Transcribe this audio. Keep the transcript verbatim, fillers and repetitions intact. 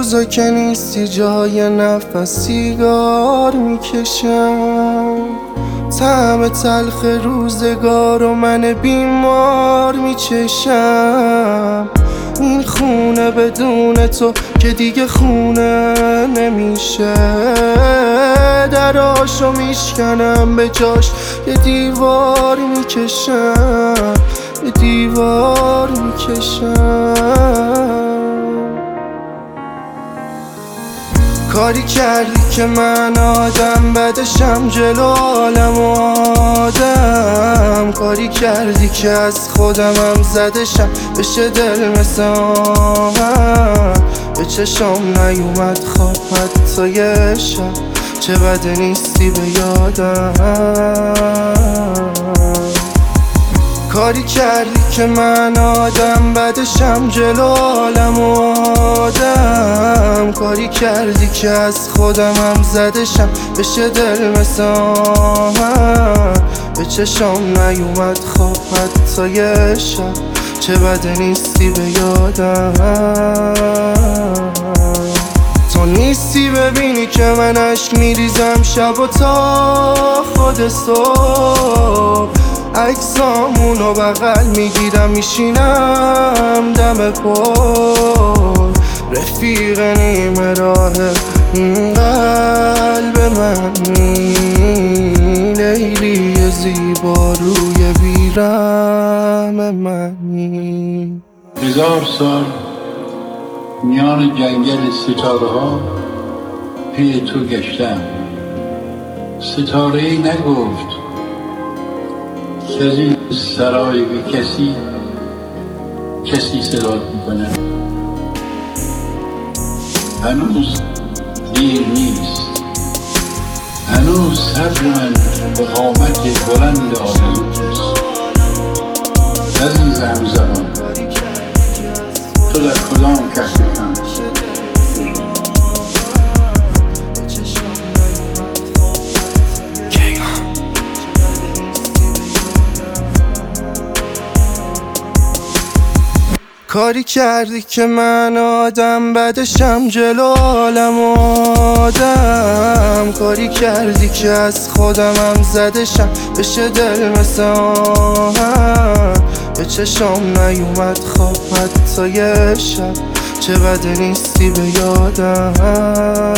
روزا که نیستی جای نفس سیگار میکشم، طعم تلخ روزگار و من بیمار میچشم. این خونه بدون تو که دیگه خونه نمیشه، دراشو میشکنم به جاش یه دیوار میکشم، یه دیوار میکشم. کاری کردی که من آدم بدشم جلو عالم و آدم، کاری کردی که از خودمم زدشم بشه دل مثل آهن. به چشم نیومد خواب حتی یه شب، چه بده نیستی به یادم. کاری کردی که من آدم بدشم جلو عالم و آدم، کاری کردی که از خودمم زدشم بشه دل مثل آهن. به چشم نیومد خواب حتی یه شب، چه بده نیستی به یادم. تو نیستی ببینی که من عشق میریزم شب و تا خود صبح، عکسامونو بغل میگیرم میشینم دم پل. رفیق نیمه راه این قلب منی، لیلی زیبا روی بیرم منی. هزار سال میان جنگل ستاره ها پی تو گشتم، ستاره ای نگفت که از این سرای بی کسی کسی صدات میکنه. هنوز دیر نیست، هنوز صبر من به قامت بلند آرزوست. عزیزم زمان تو در کدام کهکشان؟ کاری کردی که من آدم بدشم جلو عالم و آدم، کاری کردی که از خودمم زدشم بشه دل مثل آهن. به چشم نیومد خواب حتی یه شب، چه بده نیستی به یادم.